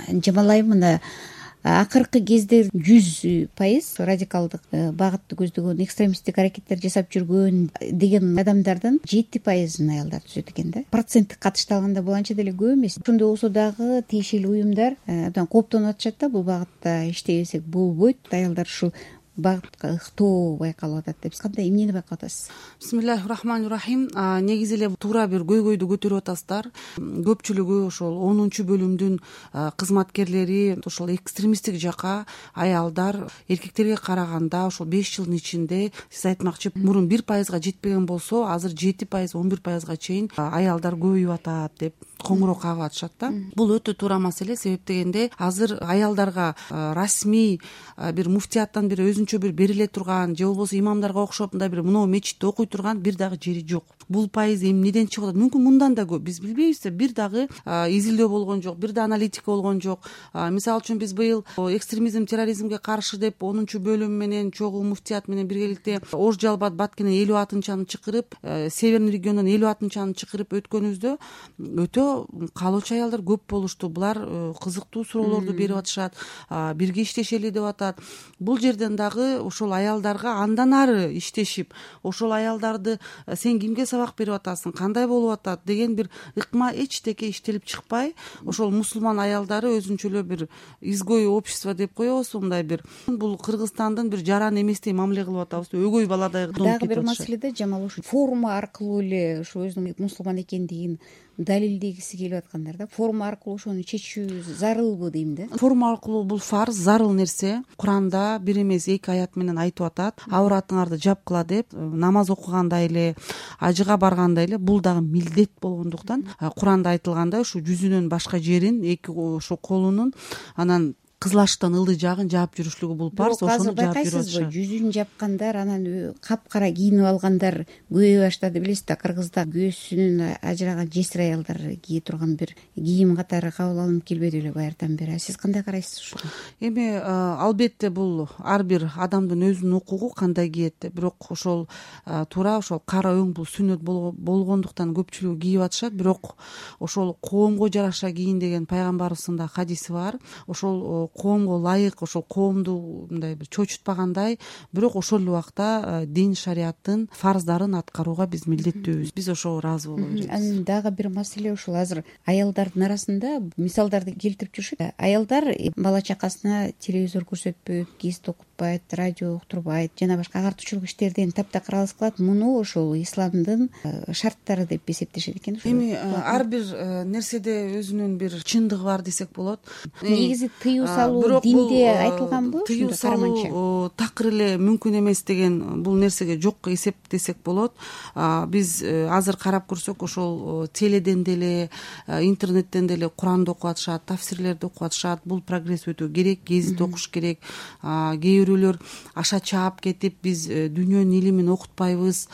Жамалайым, мына акыркы кезде 100% радикалдык багытты көздөгөн экстремисттик аракеттер жасап жүргөн деген адамдардын 7% аялдар түзөт экен да. Проценттик катышты алганда бул анча деле көп эмес. Ошондой болсо дагы тиешелүү уюмдар абдан кооптонуп атышат да, бул багытта иштебесек болбойт, аялдар ушул багытка ыктоо байкалып атат деп. Сиз кандай, эмнени байкап атасыз? Бисмиллахир-рахманир-рахим. Негизи эле туура бир көйгөйдү көтөрүп атасыздар. Көпчүлүгү ошол 10-бөлүмдүн кызматкерлери ошол экстремисттик жака аялдар эркектерге караганда ошол 5 жылдын ичинде, сиз айтмакчы, мурун 1%га жетпеген болсо, азыр 7%, 11%га чейин аялдар көбөйүп атат деп коңгуроо кагып атышат да. Бул өтө туура маселе. Себеп дегенде азыр аялдарга расмий бир муфтияттан бир өзүнчө бир бериле турган, же болбосо имамдарга окшоп мындай бир мынау мечитте окуй турган бир дагы жери жок. Бул пайыз эмнеден чыгып атат? Мүмкүн мындан да көп, биз билбейбиз. Бир дагы изилдөө болгон жок, бир да аналитика болгон жок. Мисалы үчүн биз быйыл экстремизм, терроризмге каршы деп 10-бөлүм менен чогуу муфтият менен биргеликте Ош Жалбат Баткенен 56-аны чакырып, Северный региондон 56-аны чакырып өткөнүбүздө өтө каалоочу аялдар көп болушту. Булар кызыктуу суроолорду берип атышат, бирге иштешели деп атат. Бул жерден дагы ошол аялдарга андан ары иштешип, ошол аялдарды сен кимге сабак берип атасың, кандай болуп атат деген бир ыкма эчтеке иштелип чыкпай, ошол мусулман аялдары өзүнчө эле бир изгой общество деп коебузбу, мындай бир бул Кыргызстандын бир жаран эместей мамиле кылып атабыз, өгөй баладай дагы бир маселе да. Жамал, ушу форум аркылуу эле ушу өзүнүн мусулман экендигин далилдегиси келип аткандар да. Форум аркылуу ошону чечүү зарылбы дейм да. Форум аркылуу бул фарз, зарыл нерсе. Куранда бир эмес 2 аят менен айтып атат, авратыңарды жапкыла деп. Намаз окуганда эле, ажыга барганда эле бул дагы милдет болгондуктан Куранда айтылгандай ушу жүзүнөн башка жерин, эки ошо колунун анан кызылаштан ылдый жагын жаап жүрүшлүгү бул парз. Ошону жаап жүрүшөт. Жүзүн жапкандар, анан капкара кийинип алгандар көбөйө баштады. Билесиз да, Кыргызда көзүнүн ажыраган жесир аялдар кие турган бир кийим катары кабыл алынып келбеди беле байыртан бери. Сиз кандай карайсыз ушуга? Эми албетте бул ар бир адамдын өзүнүн укугу кандай кийет деп. Бирок ошол туура ошол кара өң бул сүннөт болгондуктан көпчүлүгү кийип атышат. Бирок ошол коомго жараша кийин деген пайгамбарыбыздын да хадиси бар. Ошол коомго ылайык, ошол коомду мындай бир чочутпагандай, бирок ошол эле убакта дин шариаттын фарздарын аткарууга биз милдеттүүбүз. Биз ошого ыраазы боло беребиз. Анан дагы бир маселе, ушул азыр аялдардын арасында мисалдарды келтирип жүрүшөт. Аялдар бала чакасына телевизор көрсөтпөйт, гезит окутпайт, радио уктурбайт, жана башка агартуучулук иштерден таптакыр алыс кылат. Муну ошол исламдын шарттары деп эсептешет экен. Эми ар бир нерседе өзүнүн бир чындыгы бар десек болот. Негизи тыюу салуу динде айтылганбы? Тыюу салуу такыр эле мүмкүн эмес деген бул нерсеге жок эсептесек болот. Биз азыр карап көрсөк, ошол теледен деле, интернеттен деле Куранды окуп атышат, тафсирлерди окуп атышат. Бул прогресс өтө керек, гезит окуш керек. Кээ бирөөлөр аша чаап кетип, биз дүйнөнүн илимин окутпайбыз,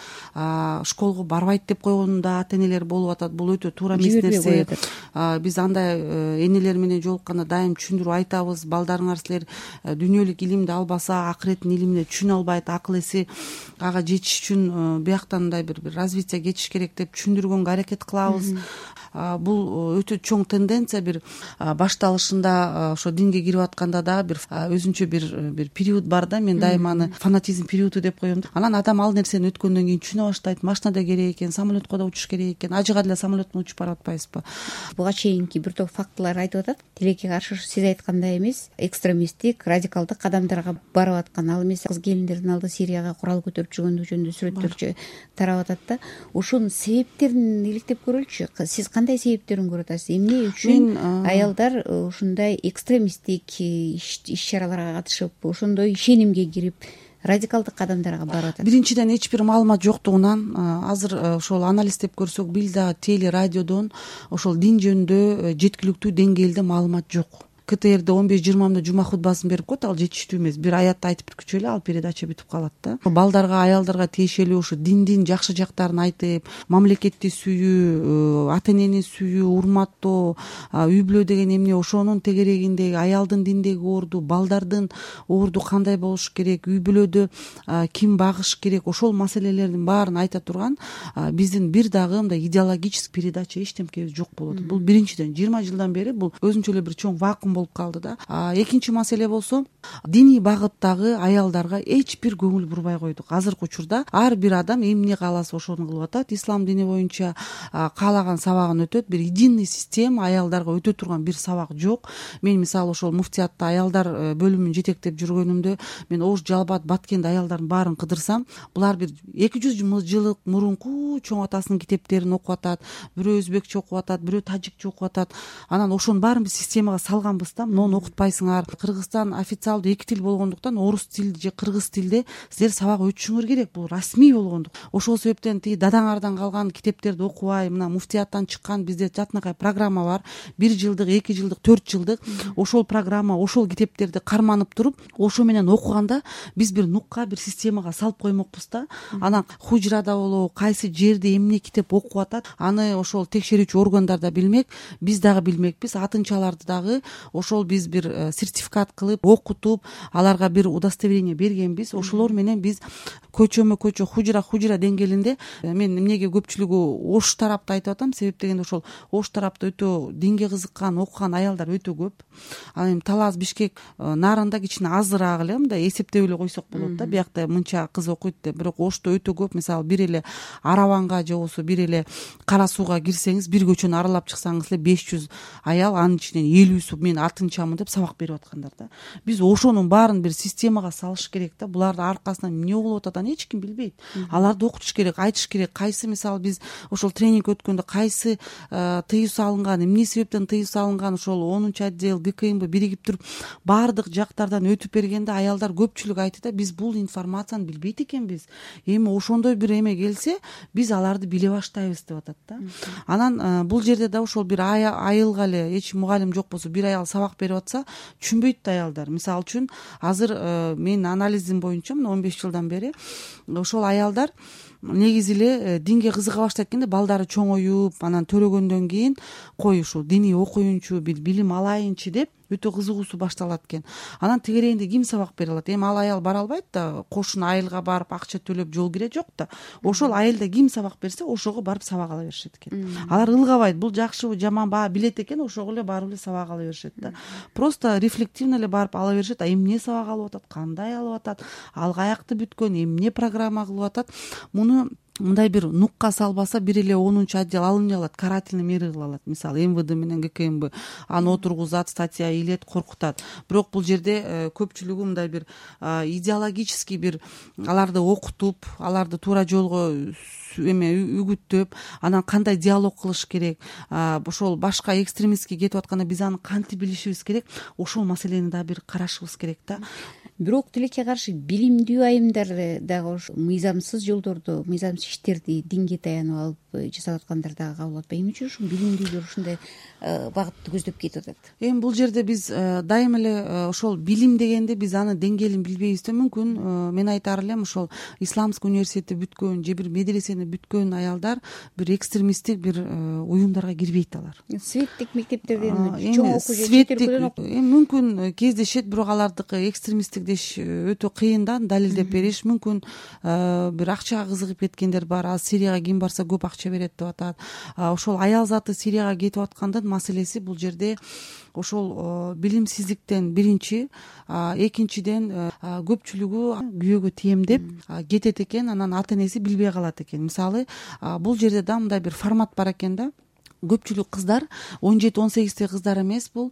школго барбайт деп койгон да ата энелер болуп атат. Бул өтө туура эмес нерсе. Биз андай энелер менен жолукканда дайым түшүндүрүп айтабыз, балдарыңар силер дүйнөлүк илимди албаса акыреттин илимине түшүнө албайт, акыл эси ага жетиш үчүн бияктан мындай бир развитие кетиш керек деп түшүндүргөнгө аракет кылабыз. Бул өтө чоң тенденция. Бир башталышында ошо динге кирип атканда дагы бир өзүнчө бир период бар да. Мен дайыма аны фанатизм периоду деп коем. Анан адам ал нерсени өткөндөн кийин түшүнө баштайт. Машина да керек экен, самолетко да учуш керек экен. Ажыга деле самолет менен учуп барып атпайбызбы? Буга чейинки бир топ фактылар айтып атат. Тилекке каршы сиз айткандай эмес, экстремисттик, радикалдык кадамдарга барып аткан. Ал эмес, кыз келиндердин алдыда Сирияга курал көтөрүп жүргөндүгү жөнүндө сүрөттөр тарап атат да. Ошонун себептерин иликтеп көрөлүчү. Сиз кандай себептерин көрүп атасыз? Эмне үчүн аялдар ушундай экстремисттик иш-чараларга катышып, ошондой ишенимге кирип, радикалдык кадамдарга барып атат? Биринчиден эч бир маалымат жоктугунан. Азыр ошол анализдеп көрсөк, бил дагы теле радиодон ошол дин жөнүндө жеткиликтүү деңгээлде маалымат жок. КТРде 15-20 жума хутбасын берип коет, ал жетиштүү эмес. Бир аятты айтып бүткүчө эле ал передача бүтүп калат да. Балдарга, аялдарга тиешелүү ушу диндин жакшы жактарын айтып, мамлекетти сүйүү, ата энени сүйүү, урматтоо, үй бүлө деген эмне, ошонун тегерегиндеги аялдын диндеги орду, балдардын орду кандай болуш керек, үй бүлөдө ким багыш керек, ошол маселелердин баарын айта турган биздин бир дагы мындай идеологический передача эчтемкебиз жок болот. Бул биринчиден. 20 жылдан бери бул өзүнчө эле бир чоң вакуум мүмкүн болуп калды да. Экинчи маселе болсо, диний багыттагы аялдарга эч бир көңүл бурбай койдук. Азыркы учурда ар бир адам эмне кааласа ошону кылып атат. Ислам дини боюнча каалаган сабагын өтөт. Бир единый система, аялдарга өтө турган бир сабак жок. Мен мисалы ошол муфтиятта аялдар бөлүмүн жетектеп жүргөнүмдө мен Ош, Жалбат, Баткенде аялдардын баарын кыдырсам, булар бир 200 жылдык мурунку чоң атасынын китептерин окуп атат, бирөө өзбекче окуп атат, бирөө тажикче окуп атат. Анан ошонун баарын биз системага салганбыз да. Муну окутпайсыңар. Кыргызстан официалдуу эки тил болгондуктан орус тилде же кыргыз тилде силер сабак өтүшүңөр керек. Бул расмий болгондук. Ошол себептен тиги дадаңардан калган китептерди окубай, мына муфтияттан чыккан бизде жатынакай программа бар. 1 жылдык, 2 жылдык, 4 жылдык. Ошол программа, ошол китептерди карманып туруп, ошо менен окуганда биз бир нукка, бир системага салып коймокпуз да. Анан хужрада болобу, кайсы жерде эмне китеп окуп атат, аны ошол текшерүүчү органдар да билмек, биз дагы билмекпиз. Атынчаларды дагы ошол биз бир сертификат кылып, окутуп, аларга бир удостоверение бергенбиз. Ошолор менен биз көчөмө көчө, хужра деңгээлинде, мен эмнеге көпчүлүгү Ош тарапты айтып атам, себеп дегенде ошол Ош тарапта өтө динге кызыккан, окуган аялдар өтө көп. Анан Талас, Бишкек нарында кичине азыраак эле, мындай эсептеп эле койсок болот да. Биякта мынча кыз окуйт деп. Бирок Ошто өтө көп. Мисалы бир эле Араванга же болбосо бир эле Кара Сууга кирсеңиз, бир көчөнү аралап чыксаңыз эле 500 аял, анын ичинен 50сү мен алтынчамын деп сабак берип аткандар да. Биз ошонун баарын бир системага салыш керек да. Булардын аркасынан эмне болуп атат, эч ким билбейт. Аларды окутуш керек, айтыш керек. Кайсы, мисалы биз ошол тренинг өткөндө кайсы тыюу салынган, эмне себептен тыюу салынган, ошол 10-отдел, ГКМБ биригип туруп баардык жактардан өтүп бергенде аялдар көпчүлүк айтты да, биз бул информацияны билбейт экенбиз. Эми ошондой бир эме келсе, биз аларды биле баштайбыз деп атат да. Анан бул жерде да ошол бир айылга эле эч мугалим жок болсо, бир аял сабак берип атса, түшүнбөйт да аялдар. Мисалы үчүн азыр менин анализим боюнча 15 жылдан бери ошол аялдар негизи эле динге кызыга баштайт экенде, балдары чоңоюп, анан төрөгөндөн кийин кой ушул диний окуюнчу, бир билим алайынчы деп өтө кызыгуусу башталат экен. Анан тегерегинде ким сабак бере алат? Эми ал аял бара албайт да, кошуна айылга барып акча төлөп жол кире жок да. Ошол айылда ким сабак берсе, ошого барып сабак ала беришет экен. Алар ылгабайт, бул жакшыбы, жаман баа билет экен, ошого эле барып эле сабак ала беришет да. Просто рефлективно эле барып ала беришет. Эмне сабак алып атат, кандай алып атат, ал каякты бүткөн, эмне программа кылып атат. Муну мындай бир нукка салбаса, бир эле 10-отдел алыне алат, карательный мера кыла алат. Мисалы МВД менен ГКМБ аны отургузат, статья илет, коркутат. Бирок бул жерде көпчүлүгү мындай бир идеологический бир аларды окутуп, аларды туура жолго үгүттөп, анан кандай диалог кылыш керек, ошол башка экстремистке кетип атканда биз аны кантип билишибиз керек, ошол маселени да бир карашыбыз керек да. Бирок тилекке каршы билимдүү айымдар дагы ошо мыйзамсыз жолдорду, мыйзамсыз иштерди динге таянып алып жасап аткандар дагы кабыл атпайбы? Эмне үчүн ушул билимдүүлөр ушундай багытты көздөп кетип атат? Эми бул жерде биз дайыма эле ошол билим дегенде биз анын деңгээлин билбейбиз да. Мүмкүн мен айтар элем, ошол исламский университетти бүткөн же бир медресени бүткөн аялдар бир экстремисттик бир уюмдарга кирбейт алар. Светтик мектептерден чоң окуу же чет өлкөдөн окуу. Эми мүмкүн кездешет, бирок алардыкы экстремисттик деш өтө кыйын да, далилдеп бериш. Мүмкүн бир акчага кызыгып кеткендер бар. Ал Сирияга ким барса көп акча берет деп атат. Ошол аял заты Сирияга кетип аткандын маселеси бул жерде ошол билимсиздиктен биринчи, экинчиден көпчүлүгү күйөөгө тием деп кетет экен, анан ата энеси билбей калат экен. Мисалы бул жерде да мындай бир формат бар экен да. Көпчүлүк кыздар 17-18 кыздар эмес, бул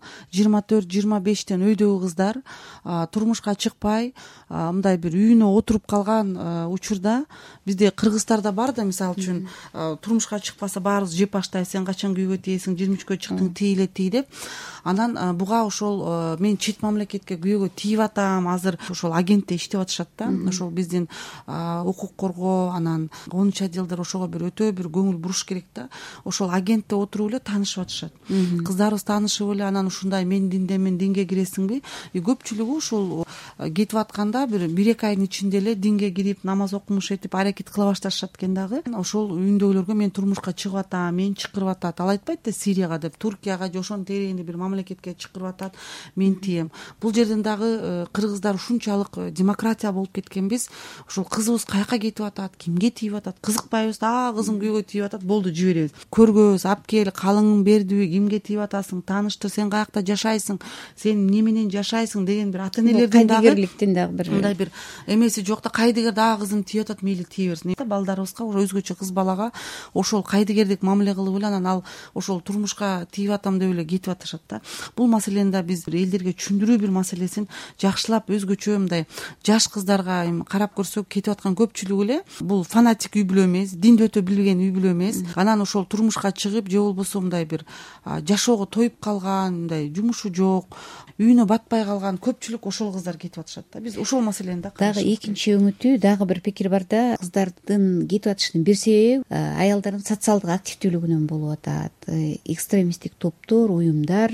24-25 өйдөгү кыздар турмушка чыкпай мындай бир үйүнө отуруп калган учурда, бизде кыргыздарда бар да, мисалы үчүн турмушка чыкпаса баарыбыз жеп баштайбыз, сен качан күйөөгө тийесиң, 23-кө чыктың, тийле тий деп. Анан буга ошол мен чет мамлекетке күйөөгө тийип атам, азыр ошол агентте иштеп атышат да. Ошол биздин укук коргоо, анан 10-отделдер ошого бир өтө бир көңүл буруш керек да. Ошол агентте отуруп эле таанышып атышат. Кыздарыбыз таанышып эле, анан ушундай мен диндемин, динге киресиңби? Көпчүлүгү ушул кетип атканда бир эки айдын ичинде эле динге кирип намаз окумуш этип аракет кыла башташат экен дагы ошол үйүндөгүлөргө мен турмушка чыгып атам, мени чакырып атат. Ал айтпайт да Сирияга деп, Туркияга же ошонун тегерегинде бир мамлекетке чакырып атат, мен тием. Бул жерден дагы кыргыздар ушунчалык демократия болуп кеткенбиз. Ошол кызыбыз каяка кетип атат, кимге тийип атат, кызыкпайбыз. Кызым күйөөгө тийип атат, болду жиберебиз. Көргөбүз, алып кел, калыңың бердиби, кимге тийип атасың, тааныштыр, сен каякта жашайсың, сен эмне менен жашайсың деген бир ата энелердин дагы кайдыгерликтин дагы бир мындай бир эмеси жок да. Кайдыгер дагы кызым тийип атат, мейли тие берсин. Балдарыбызга өзгөчө кыз балага ошол кайдыгердик мамиле кылып эле анан ал ошол турмушка тийип атам деп эле кетип атышат да. Бул маселени да биз элдерге түшүндүрүү бир маселесин жакшылап өзгөчө мындай жаш кыздарга карап көрсөк, кетип аткан көпчүлүгү эле бул фанатик үй бүлө эмес, динди өтө билген үй бүлө эмес. Анан ошол турмушка чыгып же болбосо мындай бир жашоого тоюп калган, мындай жумушу жок, үйүнө батпай калган көпчүлүк ошол кыздар кетип атышат да. Биз ошол маселени дагы экинчи өңүтү дагы бир пикир бар да. Кыздардын кетип атышынын бир себеби аялдардын социалдык активдүүлүгүнөн болуп атат. Экстремисттик топтор, уюмдар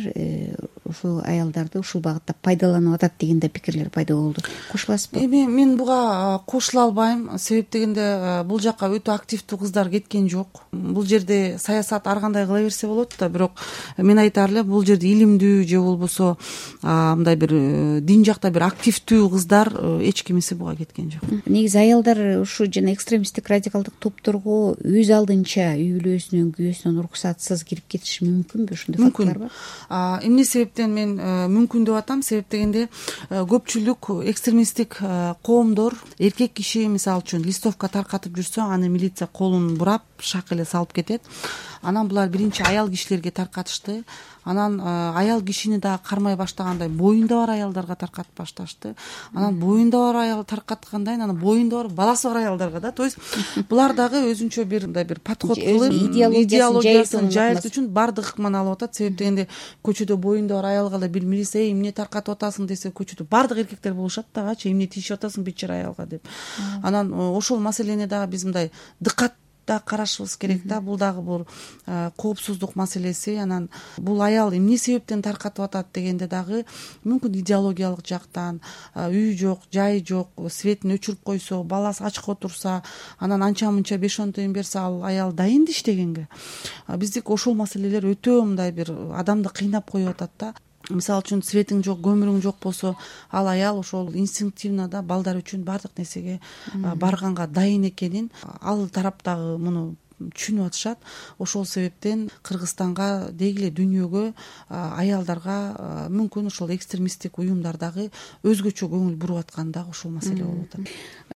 ушул аялдарды ушул багытта пайдаланып атат деген да пикирлер пайда болду. Кошуласызбы? Мен буга кошула албайм. Себеп дегенде бул жака өтө активдүү кыздар кеткен жок. Бул жерде саясат ар кандай кыла берсе болот да, бирок мен айтаар эле бул жерде илимдүү же болбосо мындай бир дин жакта бир активдүү кыздар эч кимиси буга кеткен жок. Негизи аялдар ушу жана экстремисттик радикалдык топторго өз алдынча үй бүлөсүнөн, күйөөсүнөн уруксатсыз кирип кетиши мүмкүнбү? Ушундай фактылар бар. Эмне себептен мен мүмкүн деп атам? Себеп дегенде көпчүлүк экстремисттик коомдор эркек киши мисалы үчүн листовка таркатып жүрсө, аны милиция колун бурап шак эле салып кетет. Анан булар биринчи аял кишилерге таркатышты. Анан аял кишини дагы кармай баштагандай боюнда бар аялдарга таркатып башташты. Анан боюнда бар аял таркаткандан анан боюнда бар баласы бар аялдарга да. То есть булар дагы өзүнчө бир мындай бир подход кылып идеологиясын жайылтуу үчүн бардык ыкманы алып атат. Себеп дегенде көчөдө боюнда бар аялга эле бир милиция эмне таркатып атасың десе, көчөдө бардык эркектер болушат дагычы, эмне тийишип атасың бечара аялга деп. Анан ошол маселени дагы биз мындай дыкат да карашыбыз керек да. Бул дагы бул коопсуздук маселеси. Анан бул аял эмне себептен таркатып атат дегенде дагы мүмкүн идеологиялык жактан, үй жок, жай жок, светин өчүрүп койсо, баласы ачка отурса, анан анча мынча 5-10 тыйын берсе, ал аял дайын да иштегенге. Биздики ошол маселелер өтө мындай бир адамды кыйнап коюп атат да. Мисалы үчүн светиң жок, көмүрүң жок болсо, ал аял ошол инстинктивно да балдар үчүн бардык нерсеге барганга дайын экенин ал тараптагы муну түшүнүп атышат. Ошол себептен Кыргызстанга деги эле дүйнөгө аялдарга мүмкүн ошол экстремисттик уюмдар дагы өзгөчө көңүл буруп аткан дагы ошол маселе болуп атат.